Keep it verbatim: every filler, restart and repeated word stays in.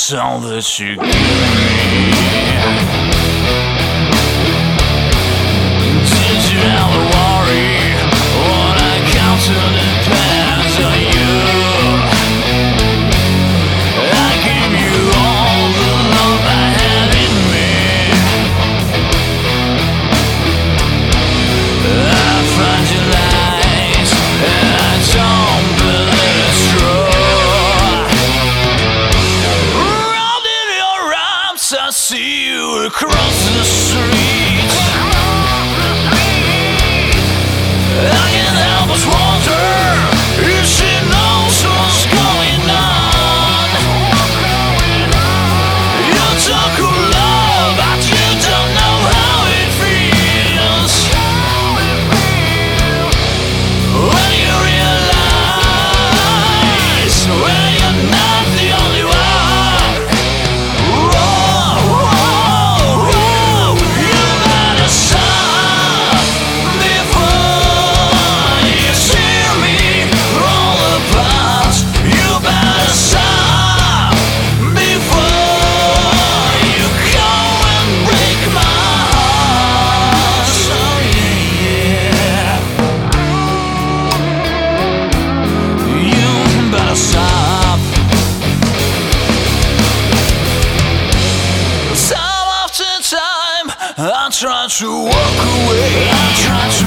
That's all that you give me. Did you ever worry what I count to depends on you? I gave you all the love I had in me. I find your lies and I don't believe it's true. Round in your arms I see you across the street. I can't help but wonder if she knows what's going on. You talk of love, but you don't know how it feels. When you realize when you're not the only one. Whoa, whoa, whoa, you better stop before you tear me all apart. You better stop before you go and break my heart. So yeah, yeah, you better stop. Time after time I try to walk away, I try to